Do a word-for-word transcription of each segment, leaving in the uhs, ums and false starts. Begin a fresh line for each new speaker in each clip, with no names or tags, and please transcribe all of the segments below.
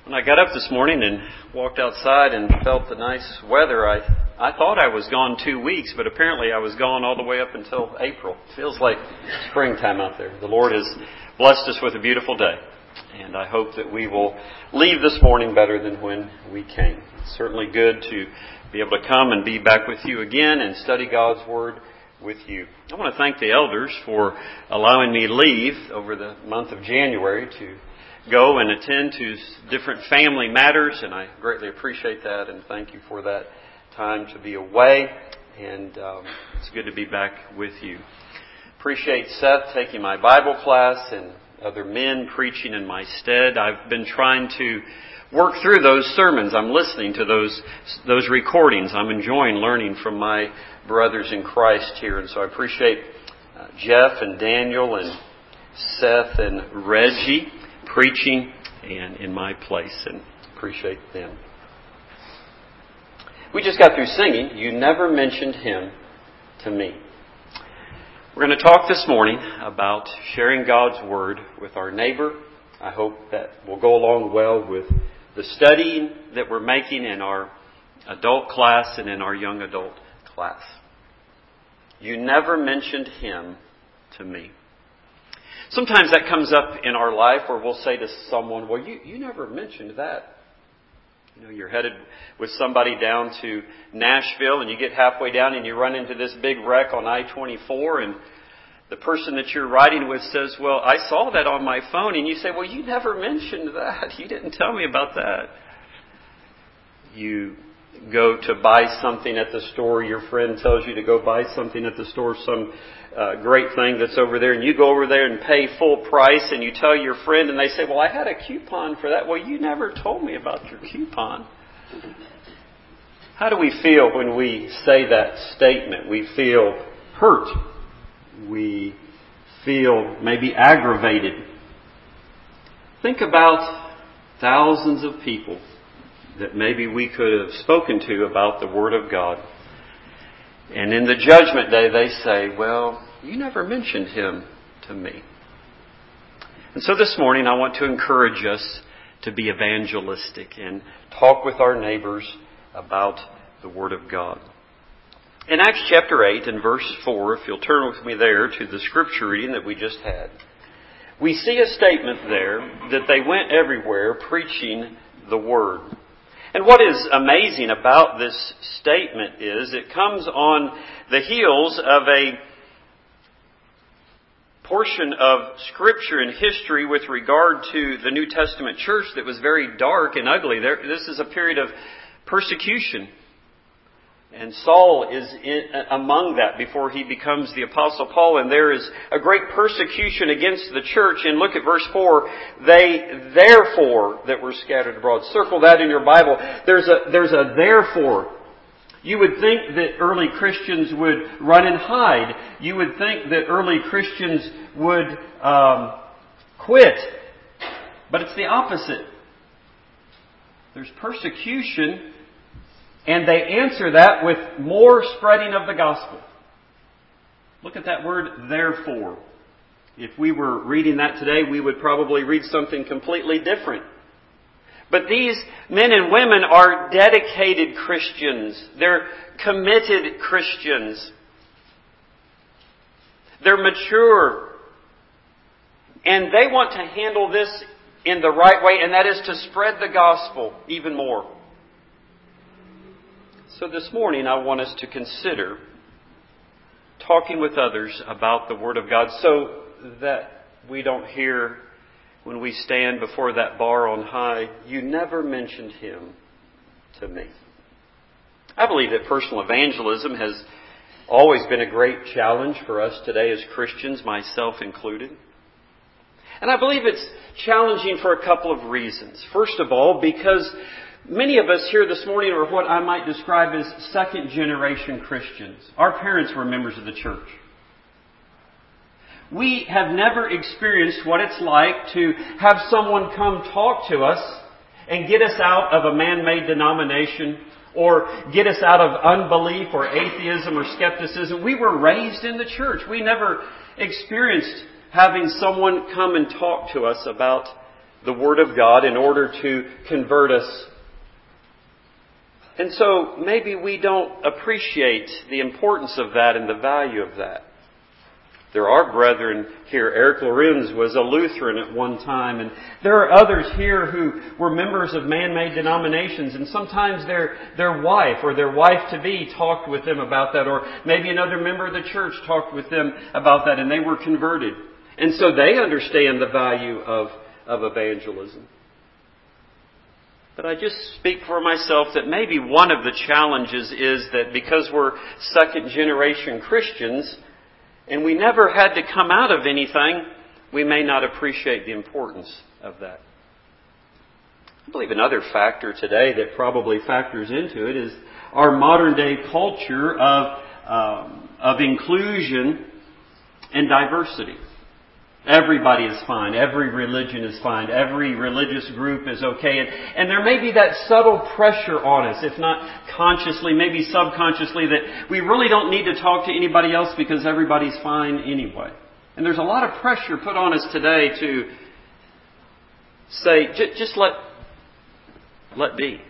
When I got up this morning and walked outside and felt the nice weather, I I thought I was gone two weeks, but apparently I was gone all the way up until April. Feels like springtime out there. The Lord has blessed us with a beautiful day, and I hope that we will leave this morning better than when we came. It's certainly good to be able to come and be back with you again and study God's Word with you. I want to thank the elders for allowing me leave over the month of January to go and attend to different family matters, and I greatly appreciate that and thank you for that time to be away, and um, it's good to be back with you. Appreciate Seth taking my Bible class and other men preaching in my stead. I've been trying to work through those sermons. I'm listening to those those recordings. I'm enjoying learning from my brothers in Christ here, and so I appreciate uh, Jeff and Daniel and Seth and Reggie preaching and in my place, and appreciate them. We just got through singing, "You Never Mentioned Him to Me." We're going to talk this morning about sharing God's Word with our neighbor. I hope that will go along well with the studying that we're making in our adult class and in our young adult class. You never mentioned Him to me. Sometimes that comes up in our life where we'll say to someone, well, you, you never mentioned that. You know, you're headed with somebody down to Nashville and you get halfway down and you run into this big wreck on I twenty-four, and the person that you're riding with says, well, I saw that on my phone. And you say, well, you never mentioned that. You didn't tell me about that. You go to buy something at the store. Your friend tells you to go buy something at the store, some uh, great thing that's over there. And you go over there and pay full price. And you tell your friend and they say, well, I had a coupon for that. Well, you never told me about your coupon. How do we feel when we say that statement? We feel hurt. We feel maybe aggravated. Think about thousands of people that maybe we could have spoken to about the Word of God. And in the judgment day they say, well, you never mentioned Him to me. And so this morning I want to encourage us to be evangelistic and talk with our neighbors about the Word of God. In Acts chapter eight and verse four, if you'll turn with me there to the scripture reading that we just had, we see a statement there that they went everywhere preaching the Word. And what is amazing about this statement is it comes on the heels of a portion of Scripture and history with regard to the New Testament church that was very dark and ugly. There, this is a period of persecution. And Saul is in, among that before he becomes the Apostle Paul. And there is a great persecution against the church. And look at verse four. They therefore that were scattered abroad. Circle that in your Bible. There's a, there's a therefore. You would think that early Christians would run and hide. You would think that early Christians would um, quit. But it's the opposite. There's persecution. And they answer that with more spreading of the gospel. Look at that word, therefore. If we were reading that today, we would probably read something completely different. But these men and women are dedicated Christians. They're committed Christians. They're mature. And they want to handle this in the right way, and that is to spread the gospel even more. So this morning I want us to consider talking with others about the Word of God so that we don't hear when we stand before that bar on high, you never mentioned Him to me. I believe that personal evangelism has always been a great challenge for us today as Christians, myself included. And I believe it's challenging for a couple of reasons. First of all, because many of us here this morning are what I might describe as second generation Christians. Our parents were members of the church. We have never experienced what it's like to have someone come talk to us and get us out of a man-made denomination or get us out of unbelief or atheism or skepticism. We were raised in the church. We never experienced having someone come and talk to us about the Word of God in order to convert us. And so maybe we don't appreciate the importance of that and the value of that. There are brethren here. Eric Lorenz was a Lutheran at one time, and there are others here who were members of man-made denominations, and sometimes their their wife or their wife-to-be talked with them about that, or maybe another member of the church talked with them about that, and they were converted. And so they understand the value of, of evangelism. But I just speak for myself that maybe one of the challenges is that because we're second-generation Christians, and we never had to come out of anything, we may not appreciate the importance of that. I believe another factor today that probably factors into it is our modern day culture of, um, of inclusion and diversity. Everybody is fine. Every religion is fine. Every religious group is okay. And, and there may be that subtle pressure on us, if not consciously, maybe subconsciously, that we really don't need to talk to anybody else because everybody's fine anyway. And there's a lot of pressure put on us today to say, just let, let be.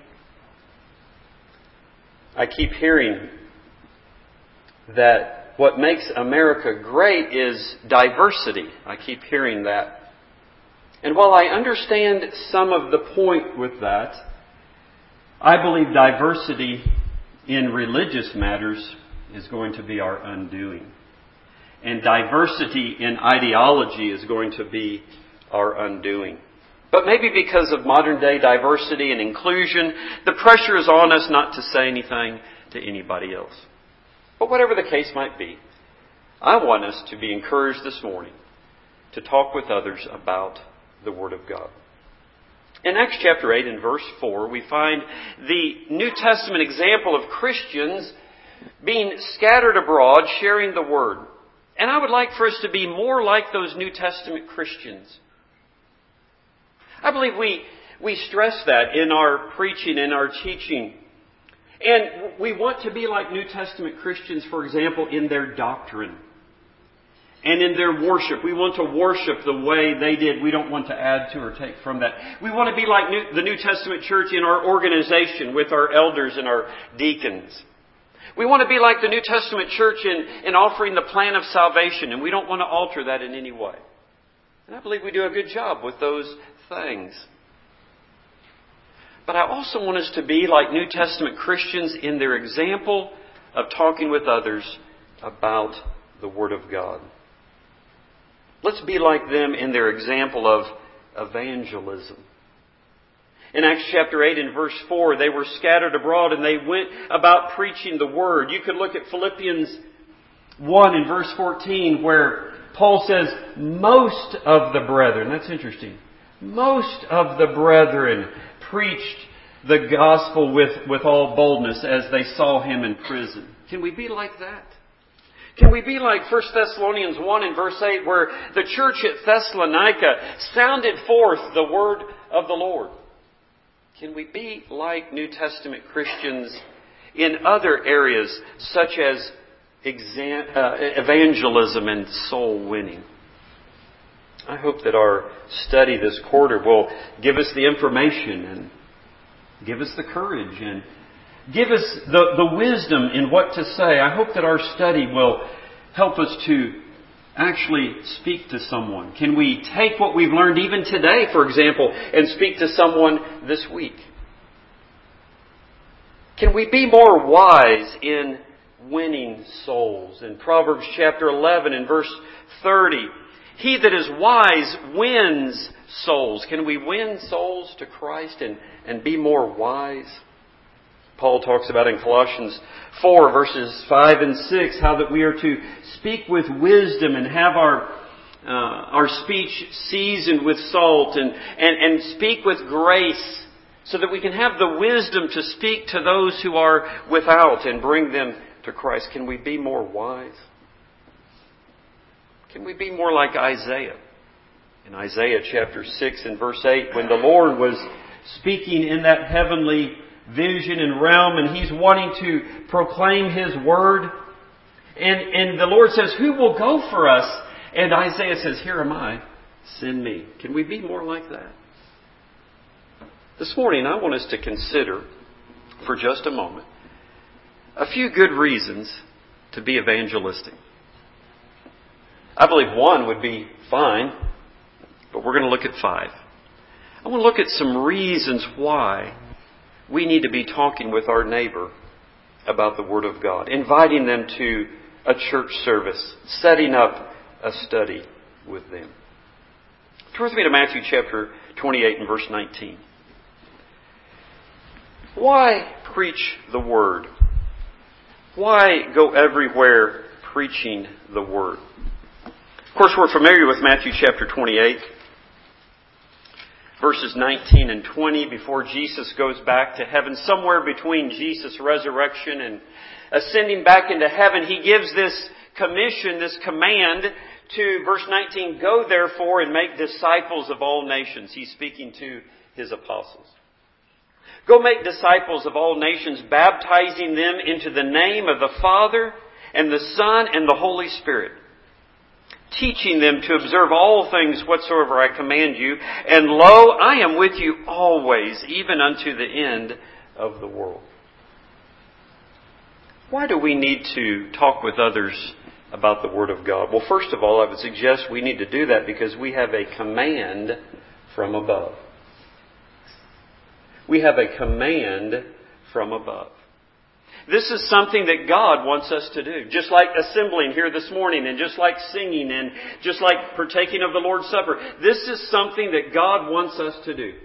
I keep hearing that what makes America great is diversity. I keep hearing that. And while I understand some of the point with that, I believe diversity in religious matters is going to be our undoing. And diversity in ideology is going to be our undoing. But maybe because of modern day diversity and inclusion, the pressure is on us not to say anything to anybody else. But whatever the case might be, I want us to be encouraged this morning to talk with others about the Word of God. In Acts chapter eight and verse four, we find the New Testament example of Christians being scattered abroad, sharing the Word. And I would like for us to be more like those New Testament Christians. I believe we, we stress that in our preaching, in our teaching. And we want to be like New Testament Christians, for example, in their doctrine and in their worship. We want to worship the way they did. We don't want to add to or take from that. We want to be like New, the New Testament church in our organization with our elders and our deacons. We want to be like the New Testament church in, in offering the plan of salvation, and we don't want to alter that in any way. And I believe we do a good job with those things. But I also want us to be like New Testament Christians in their example of talking with others about the Word of God. Let's be like them in their example of evangelism. In Acts chapter eight and verse four, they were scattered abroad and they went about preaching the Word. You could look at Philippians one and verse fourteen where Paul says, most of the brethren, that's interesting, most of the brethren preached the gospel with, with all boldness as they saw him in prison. Can we be like that? Can we be like First Thessalonians one and verse eight where the church at Thessalonica sounded forth the word of the Lord? Can we be like New Testament Christians in other areas such as exam, uh, evangelism and soul winning? I hope that our study this quarter will give us the information and give us the courage and give us the, the wisdom in what to say. I hope that our study will help us to actually speak to someone. Can we take what we've learned even today, for example, and speak to someone this week? Can we be more wise in winning souls? In Proverbs chapter eleven and verse thirty, he that is wise wins souls. Can we win souls to Christ and, and be more wise? Paul talks about in Colossians four verses five and six how that we are to speak with wisdom and have our uh, our speech seasoned with salt and, and, and speak with grace so that we can have the wisdom to speak to those who are without and bring them to Christ. Can we be more wise? Can we be more like Isaiah? In Isaiah chapter six and verse eight, when the Lord was speaking in that heavenly vision and realm, and He's wanting to proclaim His word, and, and the Lord says, who will go for us? And Isaiah says, here am I, send me. Can we be more like that? This morning I want us to consider for just a moment a few good reasons to be evangelistic. I believe one would be fine, but we're going to look at five. I want to look at some reasons why we need to be talking with our neighbor about the Word of God, inviting them to a church service, setting up a study with them. Turn with me to Matthew chapter twenty-eight and verse nineteen. Why preach the Word? Why go everywhere preaching the Word? Of course, we're familiar with Matthew chapter twenty-eight, verses nineteen and twenty, before Jesus goes back to heaven. Somewhere between Jesus' resurrection and ascending back into heaven, He gives this commission, this command to, verse nineteen, go therefore and make disciples of all nations. He's speaking to His apostles. Go make disciples of all nations, baptizing them into the name of the Father and the Son and the Holy Spirit, teaching them to observe all things whatsoever I command you. And lo, I am with you always, even unto the end of the world. Why do we need to talk with others about the Word of God? Well, first of all, I would suggest we need to do that because we have a command from above. We have a command from above. This is something that God wants us to do. Just like assembling here this morning, and just like singing, and just like partaking of the Lord's Supper. This is something that God wants us to do.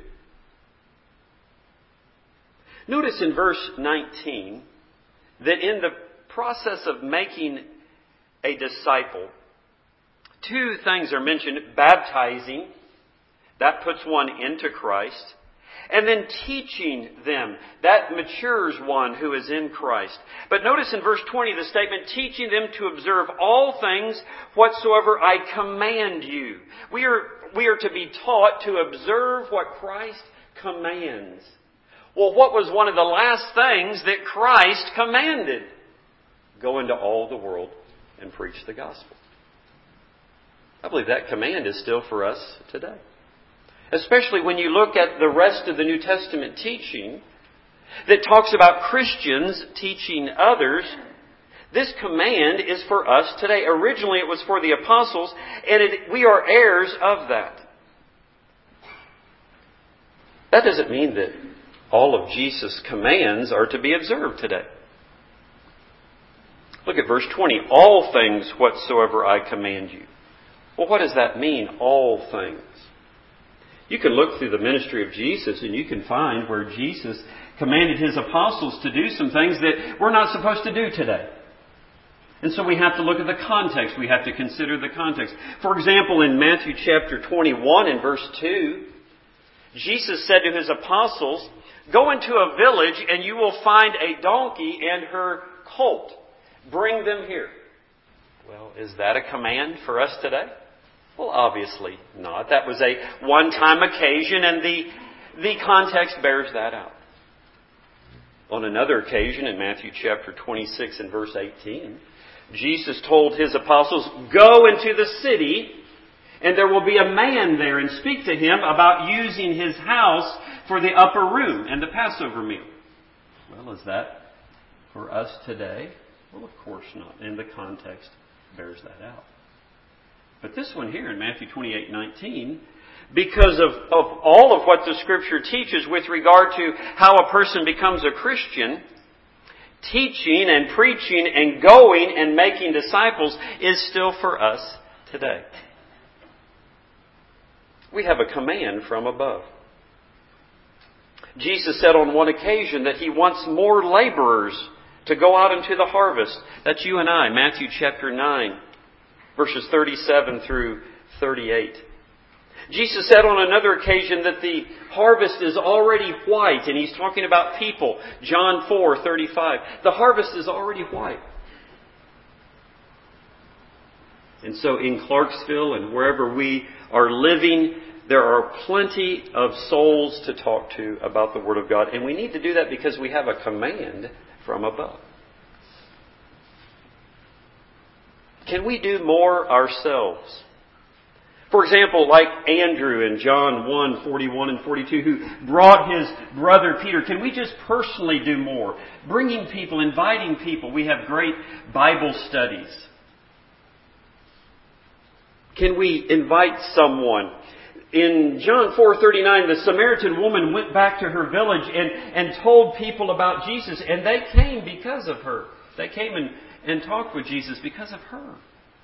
Notice in verse nineteen that in the process of making a disciple, two things are mentioned. Baptizing, that puts one into Christ. And then teaching them, that matures one who is in Christ. But notice in verse twenty the statement, teaching them to observe all things whatsoever I command you. We are, we are to be taught to observe what Christ commands. Well, what was one of the last things that Christ commanded? Go into all the world and preach the gospel. I believe that command is still for us today. Especially when you look at the rest of the New Testament teaching that talks about Christians teaching others. This command is for us today. Originally it was for the apostles, and it, we are heirs of that. That doesn't mean that all of Jesus' commands are to be observed today. Look at verse twenty. All things whatsoever I command you. Well, what does that mean, all things? You can look through the ministry of Jesus and you can find where Jesus commanded His apostles to do some things that we're not supposed to do today. And so we have to look at the context. We have to consider the context. For example, in Matthew chapter twenty-one and verse two, Jesus said to His apostles, go into a village and you will find a donkey and her colt. Bring them here. Well, is that a command for us today? Well, obviously not. That was a one-time occasion, and the, the context bears that out. On another occasion, in Matthew chapter twenty-six and verse eighteen, Jesus told His apostles, go into the city, and there will be a man there, and speak to him about using his house for the upper room and the Passover meal. Well, is that for us today? Well, of course not. And the context bears that out. But this one here in Matthew twenty-eight nineteen, because of, of all of what the Scripture teaches with regard to how a person becomes a Christian, teaching and preaching and going and making disciples is still for us today. We have a command from above. Jesus said on one occasion that He wants more laborers to go out into the harvest. That's you and I, Matthew chapter nine. Verses thirty-seven through thirty-eight. Jesus said on another occasion that the harvest is already white, and He's talking about people. John four thirty-five. The harvest is already white. And so in Clarksville and wherever we are living, there are plenty of souls to talk to about the Word of God. And we need to do that because we have a command from above. Can we do more ourselves? For example, like Andrew in John one, forty-one and forty-two, who brought his brother Peter. Can we just personally do more? Bringing people, inviting people. We have great Bible studies. Can we invite someone? In John four thirty-nine, the Samaritan woman went back to her village and, and told people about Jesus. And they came because of her. They came and, and talked with Jesus because of her.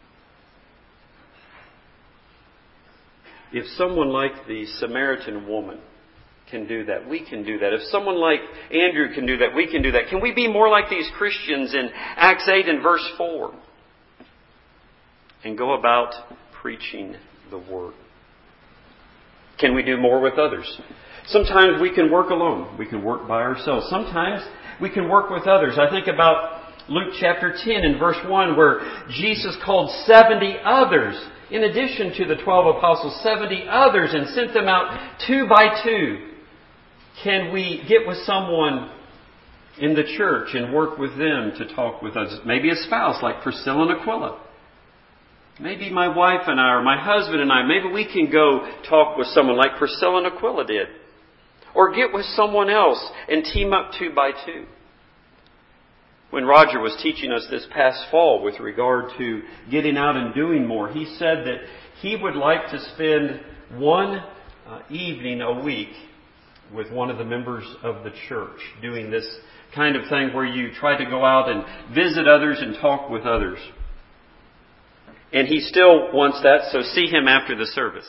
If someone like the Samaritan woman can do that, we can do that. If someone like Andrew can do that, we can do that. Can we be more like these Christians in Acts eight and verse four? And go about preaching the Word. Can we do more with others? Sometimes we can work alone. We can work by ourselves. Sometimes we can work with others. I think about Luke chapter ten and verse one, where Jesus called seventy others, in addition to the twelve apostles, seventy others, and sent them out two by two. Can we get with someone in the church and work with them to talk with us? Maybe a spouse like Priscilla and Aquila. Maybe my wife and I, or my husband and I, maybe we can go talk with someone like Priscilla and Aquila did. Or get with someone else and team up two by two. When Roger was teaching us this past fall with regard to getting out and doing more, he said that he would like to spend one uh, evening a week with one of the members of the church doing this kind of thing where you try to go out and visit others and talk with others. And he still wants that, so see him after the service.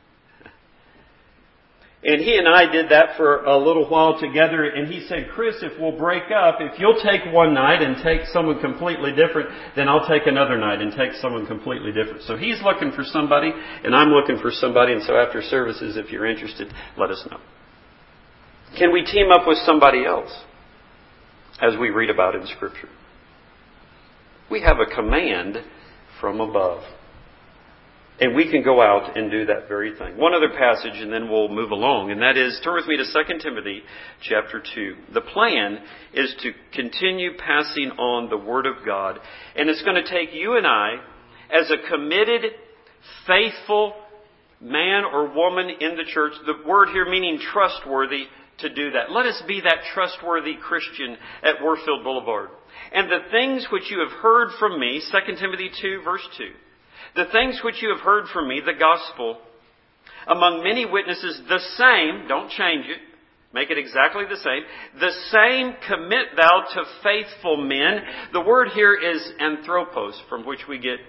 And he and I did that for a little while together, and he said, Chris, if we'll break up, if you'll take one night and take someone completely different, then I'll take another night and take someone completely different. So he's looking for somebody, and I'm looking for somebody, and so after services, if you're interested, let us know. Can we team up with somebody else as we read about in Scripture? We have a command from above. And we can go out and do that very thing. One other passage and then we'll move along. And that is, turn with me to Second Timothy chapter two. The plan is to continue passing on the Word of God. And it's going to take you and I, as a committed, faithful man or woman in the church, the word here meaning trustworthy, to do that. Let us be that trustworthy Christian at Warfield Boulevard. And the things which you have heard from me, Second Timothy two, verse two, the things which you have heard from me, the gospel, among many witnesses, the same, don't change it, make it exactly the same, the same commit thou to faithful men. The word here is anthropos, from which we get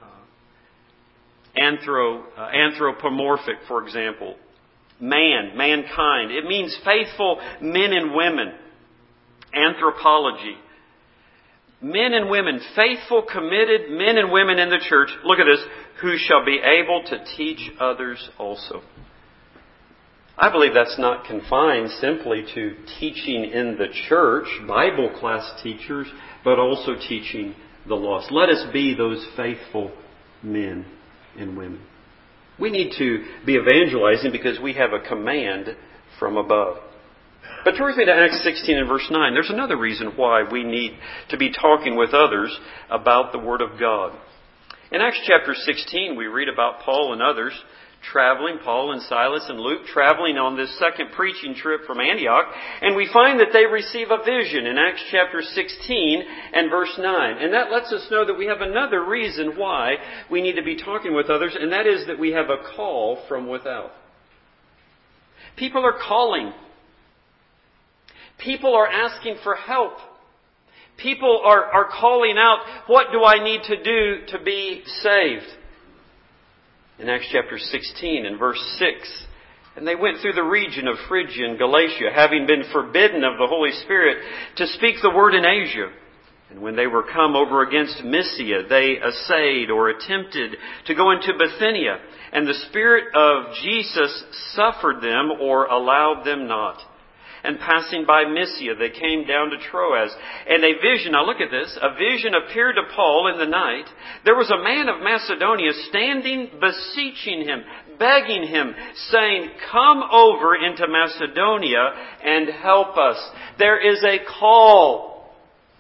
uh, anthro, uh, anthropomorphic, for example. Man, mankind. It means faithful men and women. Anthropology. Men and women, faithful, committed men and women in the church, look at this, who shall be able to teach others also. I believe that's not confined simply to teaching in the church, Bible class teachers, but also teaching the lost. Let us be those faithful men and women. We need to be evangelizing because we have a command from above. But turn with me to Acts sixteen and verse nine. There's another reason why we need to be talking with others about the Word of God. In Acts chapter sixteen, we read about Paul and others traveling, Paul and Silas and Luke, traveling on this second preaching trip from Antioch. And we find that they receive a vision in Acts chapter sixteen and verse nine. And that lets us know that we have another reason why we need to be talking with others, and that is that we have a call from without. People are calling. People are asking for help. People are, are calling out, what do I need to do to be saved? In Acts chapter sixteen and verse six, and they went through the region of Phrygia and Galatia, having been forbidden of the Holy Spirit to speak the word in Asia. And when they were come over against Mysia, they essayed or attempted to go into Bithynia, and the Spirit of Jesus suffered them or allowed them not. And passing by Mysia, they came down to Troas. And a vision, now look at this, a vision appeared to Paul in the night. There was a man of Macedonia standing, beseeching him, begging him, saying, come over into Macedonia and help us. There is a call.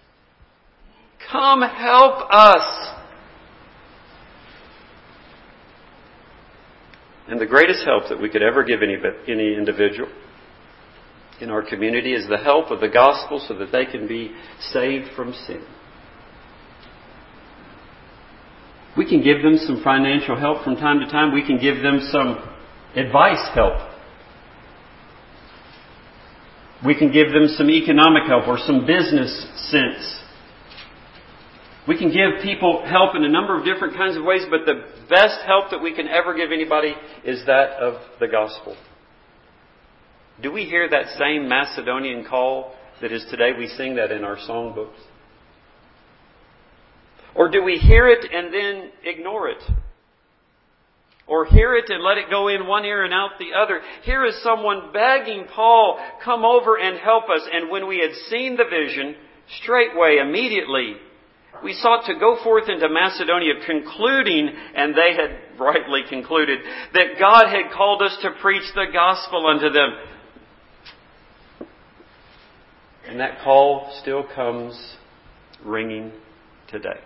Come help us. And the greatest help that we could ever give any, any individual in our community is the help of the gospel so that they can be saved from sin. We can give them some financial help from time to time. We can give them some advice help. We can give them some economic help or some business sense. We can give people help in a number of different kinds of ways, but the best help that we can ever give anybody is that of the gospel. Do we hear that same Macedonian call that is today? We sing that in our songbooks. Or do we hear it and then ignore it? Or hear it and let it go in one ear and out the other? Here is someone begging Paul, come over and help us. And when we had seen the vision, straightway, immediately, we sought to go forth into Macedonia, concluding, and they had rightly concluded, that God had called us to preach the gospel unto them. And that call still comes ringing today.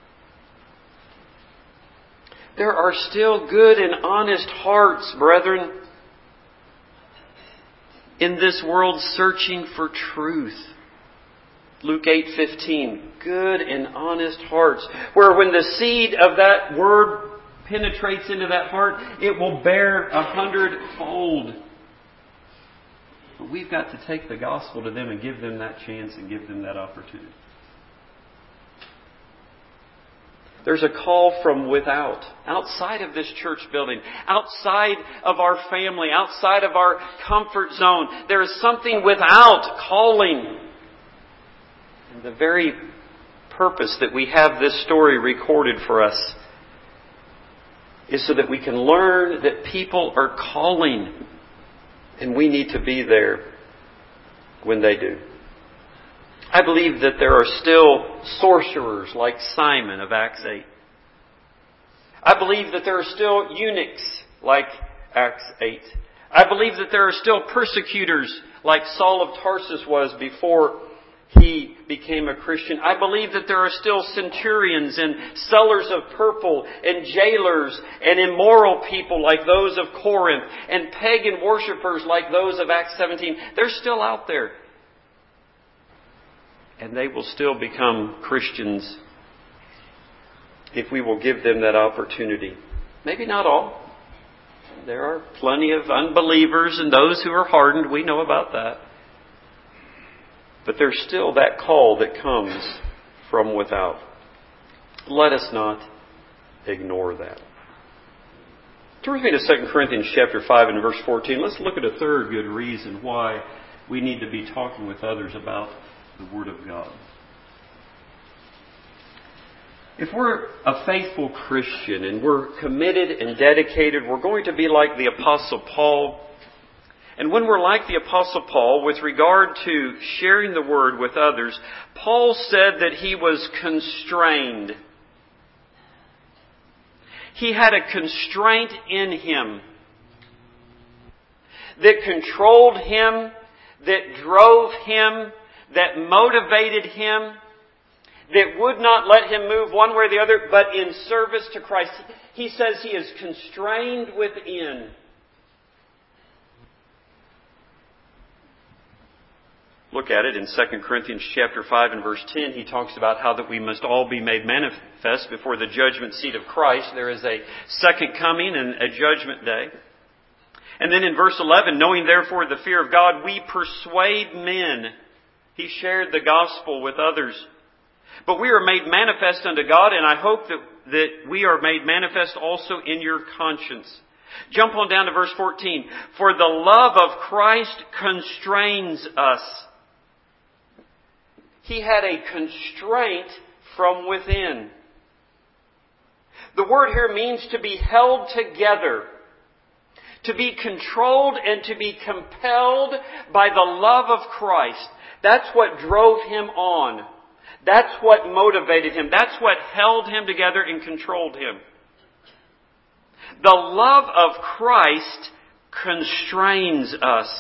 There are still good and honest hearts, brethren, in this world searching for truth. Luke eight fifteen, good and honest hearts, where when the seed of that word penetrates into that heart, it will bear a hundredfold. But we've got to take the gospel to them and give them that chance and give them that opportunity. There's a call from without, outside of this church building, outside of our family, outside of our comfort zone. There is something without calling. And the very purpose that we have this story recorded for us is so that we can learn that people are calling and we need to be there when they do. I believe that there are still sorcerers like Simon of Acts eight. I believe that there are still eunuchs like Acts eight. I believe that there are still persecutors like Saul of Tarsus was before he became a Christian. I believe that there are still centurions and sellers of purple and jailers and immoral people like those of Corinth and pagan worshippers like those of Acts seventeen. They're still out there. And they will still become Christians if we will give them that opportunity. Maybe not all. There are plenty of unbelievers and those who are hardened. We know about that. But there's still that call that comes from without. Let us not ignore that. Turn with me to Second Corinthians chapter five and verse fourteen. Let's look at a third good reason why we need to be talking with others about the Word of God. If we're a faithful Christian and we're committed and dedicated, we're going to be like the Apostle Paul. And when we're like the Apostle Paul with regard to sharing the Word with others, Paul said that he was constrained. He had a constraint in him that controlled him, that drove him, that motivated him, that would not let him move one way or the other, but in service to Christ. He says he is constrained within. Look at it in Second Corinthians chapter five and verse ten. He talks about how that we must all be made manifest before the judgment seat of Christ. There is a second coming and a judgment day. And then in verse eleven, knowing therefore the fear of God, we persuade men. He shared the gospel with others. But we are made manifest unto God, and I hope that, that we are made manifest also in your conscience. Jump on down to verse fourteen. For the love of Christ constrains us. He had a constraint from within. The word here means to be held together, to be controlled and to be compelled by the love of Christ. That's what drove him on. That's what motivated him. That's what held him together and controlled him. The love of Christ constrains us,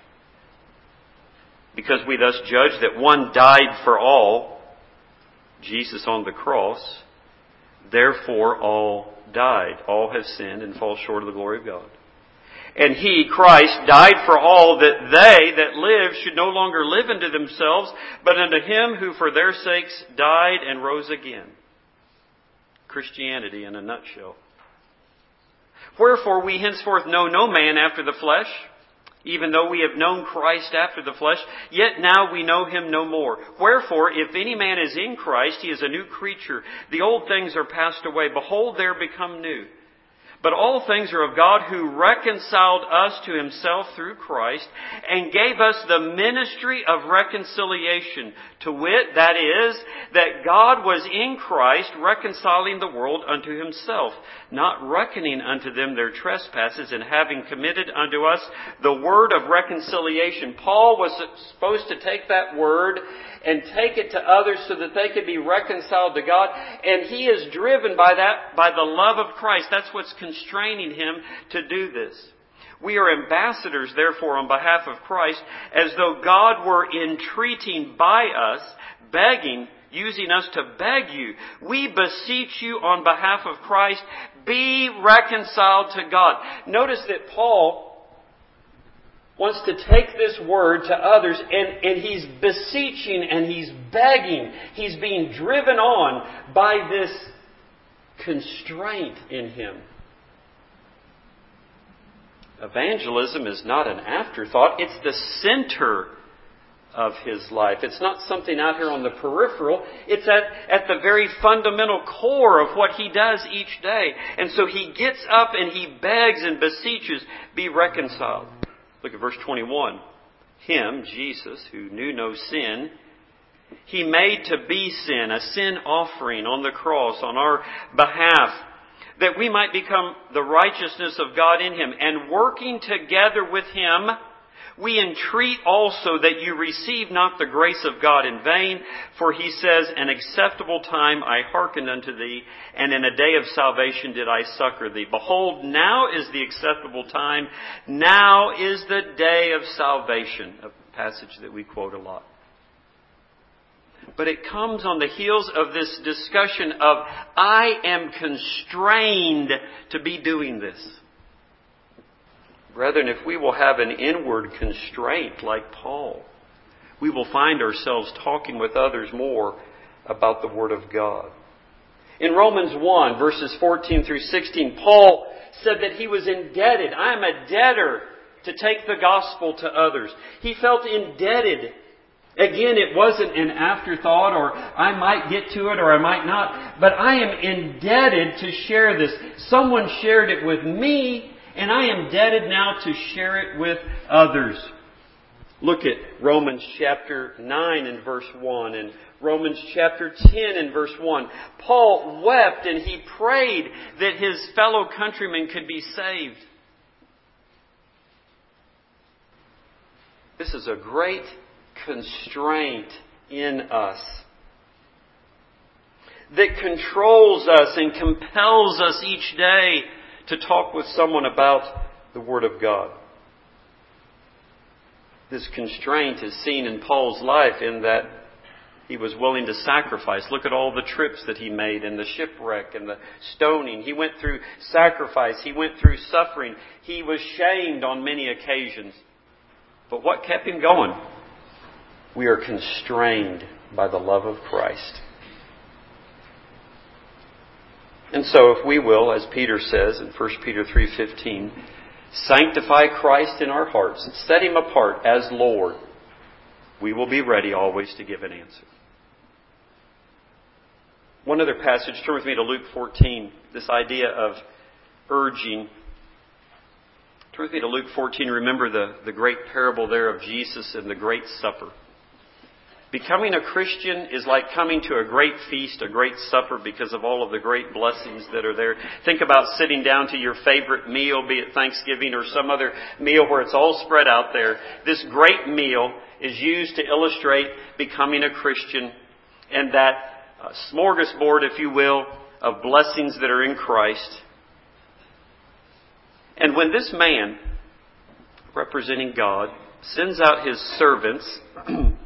because we thus judge that one died for all, Jesus on the cross, Therefore all died. All have sinned and fall short of the glory of God. And He, Christ, died for all, that they that live should no longer live unto themselves, but unto Him who for their sakes died and rose again. Christianity in a nutshell. Wherefore we henceforth know no man after the flesh. Even though we have known Christ after the flesh, yet now we know Him no more. Wherefore, if any man is in Christ, he is a new creature. The old things are passed away. Behold, they are become new. But all things are of God, who reconciled us to Himself through Christ and gave us the ministry of reconciliation. To wit, that is, that God was in Christ reconciling the world unto Himself, not reckoning unto them their trespasses, and having committed unto us the word of reconciliation. Paul was supposed to take that word and take it to others so that they could be reconciled to God. And he is driven by that, by the love of Christ. That's what's constraining him to do this. We are ambassadors, therefore, on behalf of Christ, as though God were entreating by us, begging, using us to beg you. We beseech you on behalf of Christ, be reconciled to God. Notice that Paul wants to take this word to others, and, and he's beseeching and he's begging. He's being driven on by this constraint in him. Evangelism is not an afterthought. It's the center of his life. It's not something out here on the peripheral. It's at, at the very fundamental core of what he does each day. And so he gets up and he begs and beseeches, be reconciled. Look at verse twenty-one. Him, Jesus, who knew no sin, He made to be sin, a sin offering on the cross on our behalf, that we might become the righteousness of God in Him. And working together with Him, we entreat also that you receive not the grace of God in vain. For He says, an acceptable time I hearkened unto thee, and in a day of salvation did I succor thee. Behold, now is the acceptable time. Now is the day of salvation. A passage that we quote a lot. But it comes on the heels of this discussion of, I am constrained to be doing this. Brethren, if we will have an inward constraint like Paul, we will find ourselves talking with others more about the Word of God. In Romans one, verses fourteen through sixteen, Paul said that he was indebted. I am a debtor to take the gospel to others. He felt indebted. Again, it wasn't an afterthought, or I might get to it or I might not, but I am indebted to share this. Someone shared it with me, and I am indebted now to share it with others. Look at Romans chapter nine and verse one, and Romans chapter ten and verse one. Paul wept and he prayed that his fellow countrymen could be saved. This is a great constraint in us that controls us and compels us each day to talk with someone about the Word of God. This constraint is seen in Paul's life in that he was willing to sacrifice. Look at all the trips that he made and the shipwreck and the stoning. He went through sacrifice. He went through suffering. He was shamed on many occasions. But what kept him going? We are constrained by the love of Christ. And so if we will, as Peter says in First Peter three fifteen, sanctify Christ in our hearts and set Him apart as Lord, we will be ready always to give an answer. One other passage, turn with me to Luke fourteen, this idea of urging. Turn with me to Luke fourteen, remember the, the great parable there of Jesus and the Great Supper. Becoming a Christian is like coming to a great feast, a great supper, because of all of the great blessings that are there. Think about sitting down to your favorite meal, be it Thanksgiving or some other meal where it's all spread out there. This great meal is used to illustrate becoming a Christian, and that uh, smorgasbord, if you will, of blessings that are in Christ. And when this man, representing God, sends out his servants,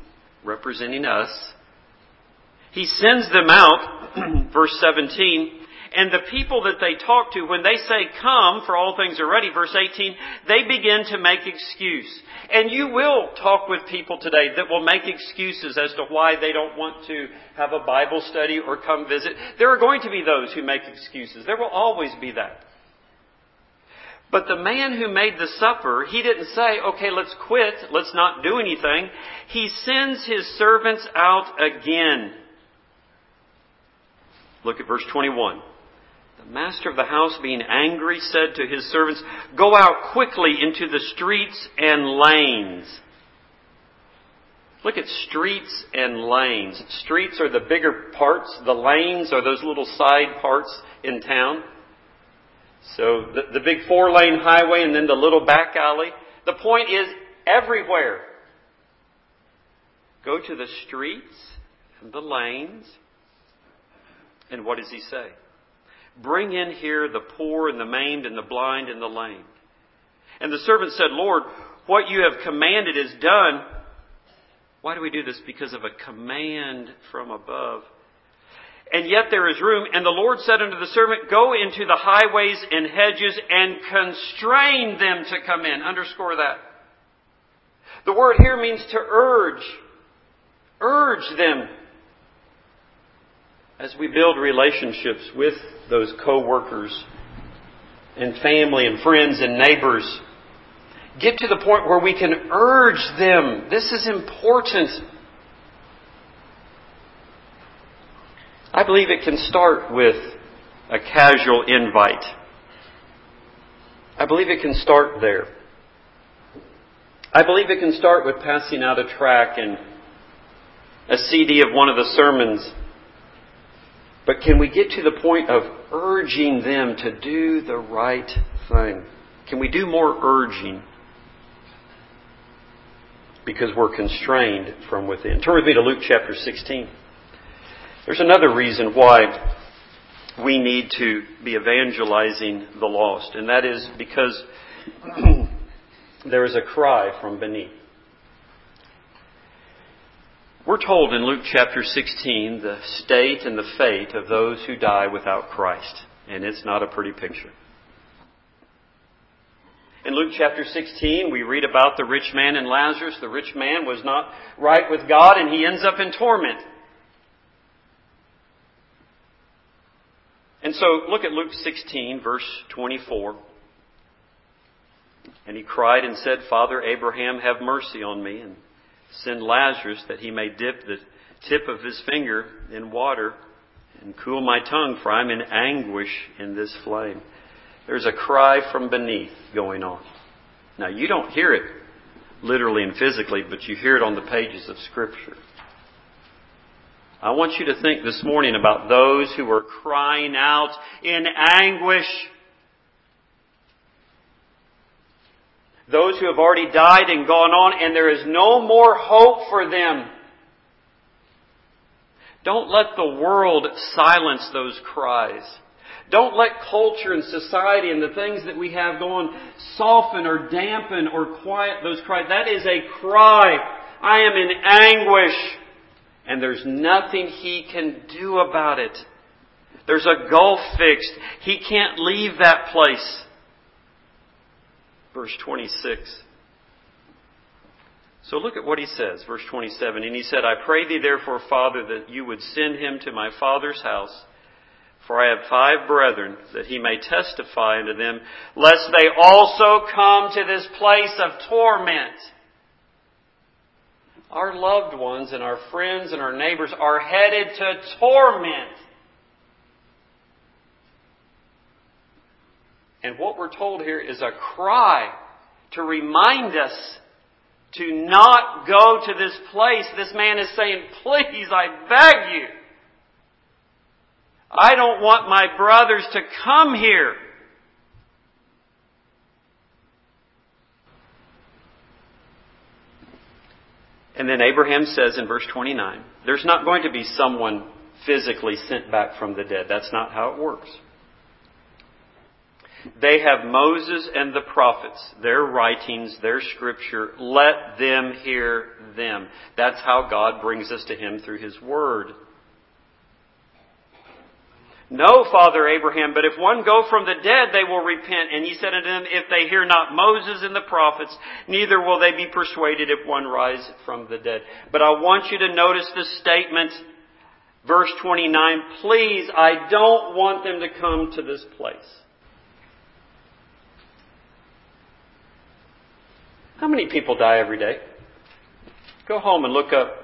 representing us, he sends them out, verse seventeen, And the people that they talk to, when they say, come, for all things are ready, verse eighteen, they begin to make excuse. And you will talk with people today that will make excuses as to why they don't want to have a Bible study or come visit. There are going to be those who make excuses. There will always be that. But the man who made the supper, he didn't say, okay, let's quit, let's not do anything. He sends his servants out again. Look at verse twenty-one. The master of the house, being angry, said to his servants, go out quickly into the streets and lanes. Look at streets and lanes. Streets are the bigger parts. The lanes are those little side parts in town. So the, the big four-lane highway and then the little back alley. The point is everywhere. Go to the streets and the lanes. And what does he say? Bring in here the poor and the maimed and the blind and the lame. And the servant said, Lord, what you have commanded is done. Why do we do this? Because of a command from above. And yet there is room. And the Lord said unto the servant, go into the highways and hedges and constrain them to come in. Underscore that. The word here means to urge. Urge them. As we build relationships with those co-workers and family and friends and neighbors, get to the point where we can urge them. This is important. I believe it can start with a casual invite. I believe it can start there. I believe it can start with passing out a tract and a C D of one of the sermons. But can we get to the point of urging them to do the right thing? Can we do more urging? Because we're constrained from within. Turn with me to Luke chapter sixteen. There's another reason why we need to be evangelizing the lost. And that is because there is a cry from beneath. We're told in Luke chapter sixteen the state and the fate of those who die without Christ. And it's not a pretty picture. In Luke chapter sixteen, we read about the rich man and Lazarus. The rich man was not right with God and he ends up in torment. And so look at Luke sixteen, verse twenty-four. And he cried and said, Father Abraham, have mercy on me, and send Lazarus that he may dip the tip of his finger in water and cool my tongue, for I'm in anguish in this flame. There's a cry from beneath going on. Now, you don't hear it literally and physically, but you hear it on the pages of Scripture. I want you to think this morning about those who are crying out in anguish. Those who have already died and gone on, and there is no more hope for them. Don't let the world silence those cries. Don't let culture and society and the things that we have going soften or dampen or quiet those cries. That is a cry. I am in anguish. And there's nothing he can do about it. There's a gulf fixed. He can't leave that place. Verse twenty-six. So look at what he says. Verse twenty-seven. And he said, I pray thee therefore, Father, that you would send him to my father's house. For I have five brethren, that he may testify unto them, lest they also come to this place of torment. Our loved ones and our friends and our neighbors are headed to torment. And what we're told here is a cry to remind us to not go to this place. This man is saying, please, I beg you. I don't want my brothers to come here. And then Abraham says in verse twenty-nine, there's not going to be someone physically sent back from the dead. That's not how it works. They have Moses and the prophets, their writings, their scripture. Let them hear them. That's how God brings us to Him through His Word. No, Father Abraham, but if one go from the dead, they will repent. And he said unto them, if they hear not Moses and the prophets, neither will they be persuaded if one rise from the dead. But I want you to notice the statement, verse twenty-nine, please, I don't want them to come to this place. How many people die every day? Go home and look up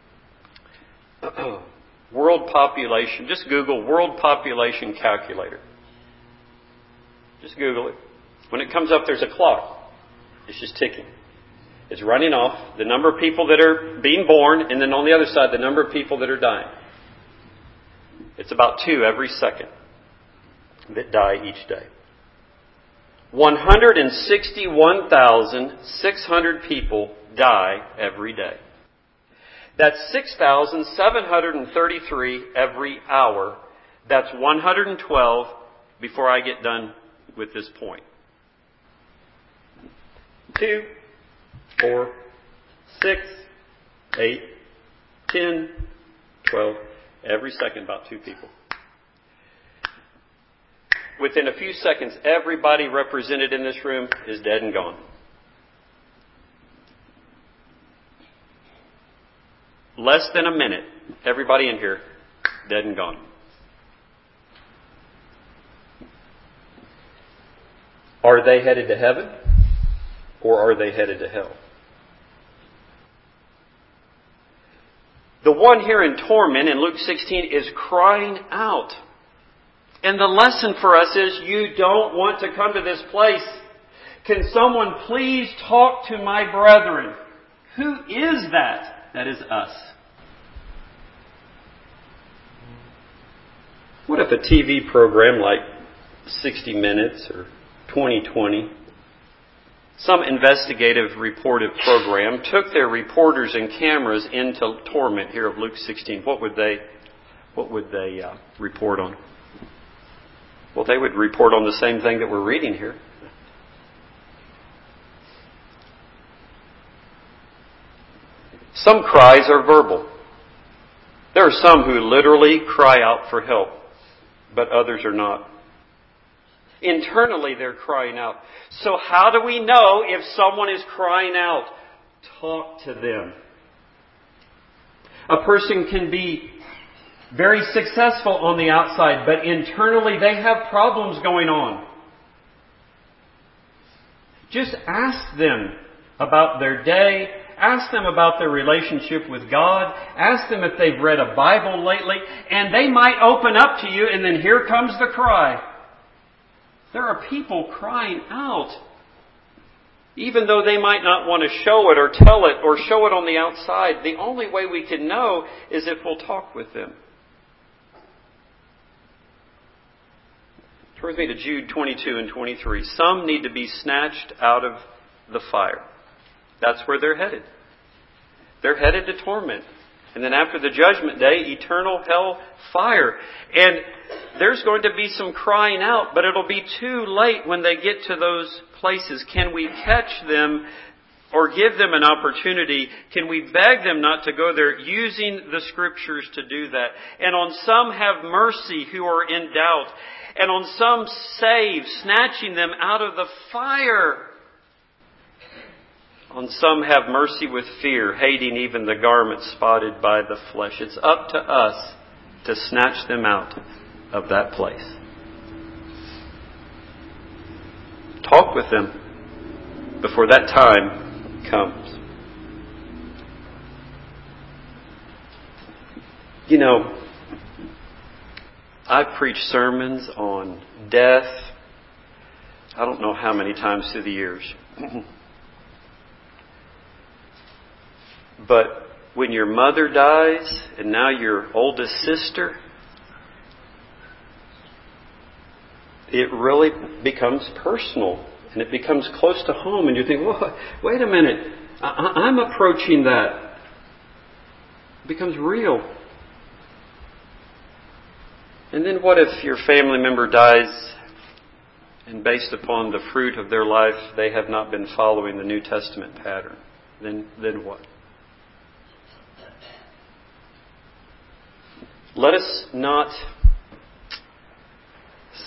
world population. Just Google world population calculator. Just Google it. When it comes up, there's a clock. It's just ticking. It's running off the number of people that are being born, and then on the other side, the number of people that are dying. It's about two every second that die each day. one hundred sixty-one thousand six hundred people die every day. That's six thousand seven hundred thirty-three every hour. That's one hundred twelve before I get done with this point. Two, four, six, eight, ten, twelve. Every second, about two people. Within a few seconds, everybody represented in this room is dead and gone. Less than a minute, everybody in here, dead and gone. Are they headed to heaven? Or are they headed to hell? The one here in torment in Luke sixteen is crying out. And the lesson for us is you don't want to come to this place. Can someone please talk to my brethren? Who is that? That is us. What if a T V program like sixty minutes or twenty twenty, some investigative reportive program, took their reporters and cameras into torment here of Luke sixteen? What would they, what would they uh, report on? Well, they would report on the same thing that we're reading here. Some cries are verbal. There are some who literally cry out for help, but others are not. Internally, they're crying out. So how do we know if someone is crying out? Talk to them. A person can be very successful on the outside, but internally they have problems going on. Just ask them about their day. Ask them about their relationship with God. Ask them if they've read a Bible lately. And they might open up to you, and then here comes the cry. There are people crying out. Even though they might not want to show it or tell it or show it on the outside, the only way we can know is if we'll talk with them. Turn with me to Jude twenty-two and twenty-three. Some need to be snatched out of the fire. That's where they're headed. They're headed to torment. And then after the judgment day, eternal hell fire. And there's going to be some crying out, but it'll be too late when they get to those places. Can we catch them or give them an opportunity? Can we beg them not to go there, using the Scriptures to do that? And on some have mercy who are in doubt. And on some save, snatching them out of the fire. On some have mercy with fear, hating even the garment spotted by the flesh. It's up to us to snatch them out of that place. Talk with them before that time comes. You know, I've preached sermons on death, I don't know how many times through the years. But when your mother dies and now your oldest sister, it really becomes personal and it becomes close to home. And you think, well, wait a minute, I- I'm approaching that. It becomes real. And then what if your family member dies and based upon the fruit of their life, they have not been following the New Testament pattern? Then, then what? Let us not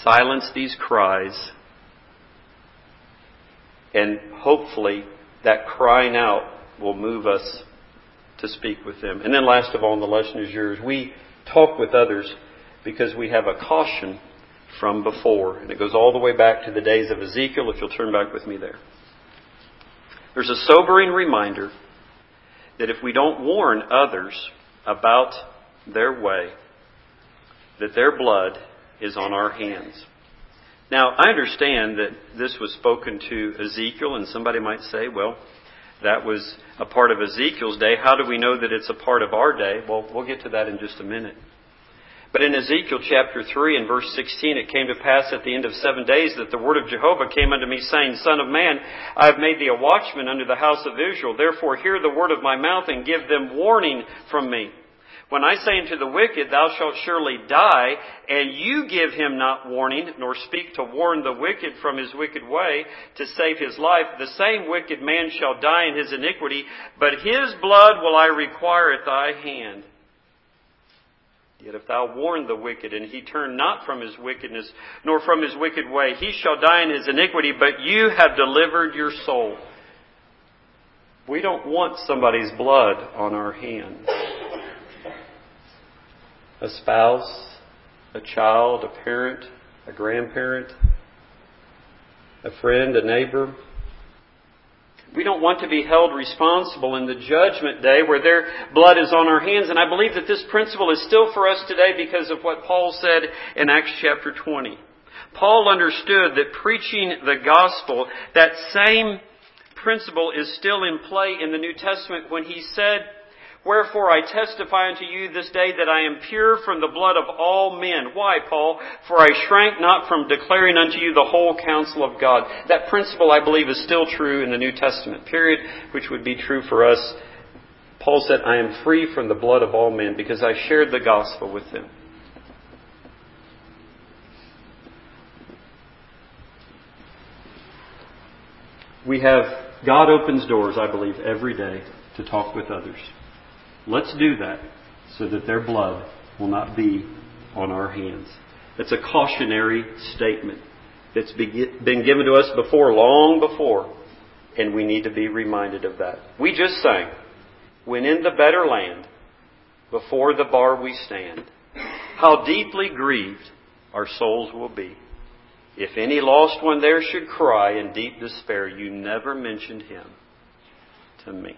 silence these cries, and hopefully that crying out will move us to speak with them. And then last of all, and the lesson is yours, we talk with others because we have a caution from before. And it goes all the way back to the days of Ezekiel, if you'll turn back with me there. There's a sobering reminder that if we don't warn others about their way, that their blood is on our hands. Now, I understand that this was spoken to Ezekiel, and somebody might say, well, that was a part of Ezekiel's day. How do we know that it's a part of our day? Well, we'll get to that in just a minute. But in Ezekiel chapter three and verse sixteen, it came to pass at the end of seven days that the word of Jehovah came unto me, saying, Son of man, I have made thee a watchman unto the house of Israel. Therefore hear the word of my mouth, and give them warning from me. When I say unto the wicked, Thou shalt surely die, and you give him not warning, nor speak to warn the wicked from his wicked way, to save his life, the same wicked man shall die in his iniquity, but his blood will I require at thy hand. Yet if thou warn the wicked, and he turn not from his wickedness, nor from his wicked way, he shall die in his iniquity, but you have delivered your soul. We don't want somebody's blood on our hands. A spouse, a child, a parent, a grandparent, a friend, a neighbor. We don't want to be held responsible in the judgment day where their blood is on our hands. And I believe that this principle is still for us today because of what Paul said in Acts chapter twenty. Paul understood that preaching the gospel, that same principle is still in play in the New Testament when he said, Wherefore I testify unto you this day that I am pure from the blood of all men. Why, Paul? For I shrank not from declaring unto you the whole counsel of God. That principle, I believe, is still true in the New Testament period, which would be true for us. Paul said, I am free from the blood of all men because I shared the gospel with them. We have, God opens doors, I believe, every day to talk with others. Let's do that so that their blood will not be on our hands. It's a cautionary statement that's been given to us before, long before, and we need to be reminded of that. We just sang, when in the better land, before the bar we stand, how deeply grieved our souls will be. If any lost one there should cry in deep despair, you never mentioned him to me.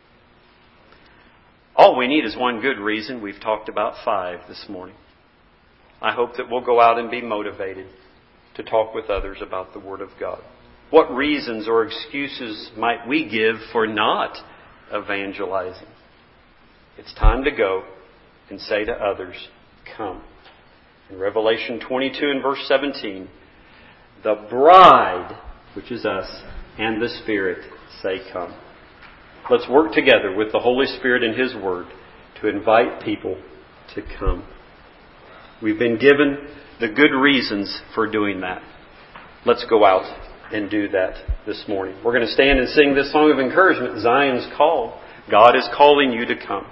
All we need is one good reason. We've talked about five this morning. I hope that we'll go out and be motivated to talk with others about the Word of God. What reasons or excuses might we give for not evangelizing? It's time to go and say to others, come. In Revelation twenty-two and verse seventeen, the bride, which is us, and the Spirit say, come. Let's work together with the Holy Spirit and His Word to invite people to come. We've been given the good reasons for doing that. Let's go out and do that this morning. We're going to stand and sing this song of encouragement, Zion's Call. God is calling you to come.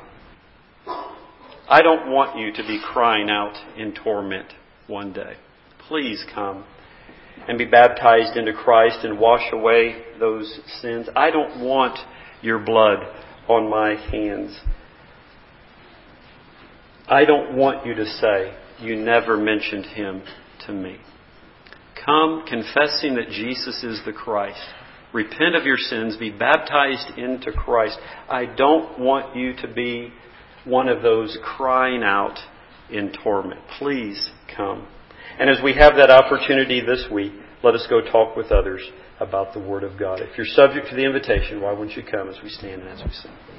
I don't want you to be crying out in torment one day. Please come and be baptized into Christ and wash away those sins. I don't want your blood on my hands. I don't want you to say, you never mentioned Him to me. Come confessing that Jesus is the Christ. Repent of your sins. Be baptized into Christ. I don't want you to be one of those crying out in torment. Please come. And as we have that opportunity this week, let us go talk with others about the Word of God. If you're subject to the invitation, why won't you come as we stand and as we sing?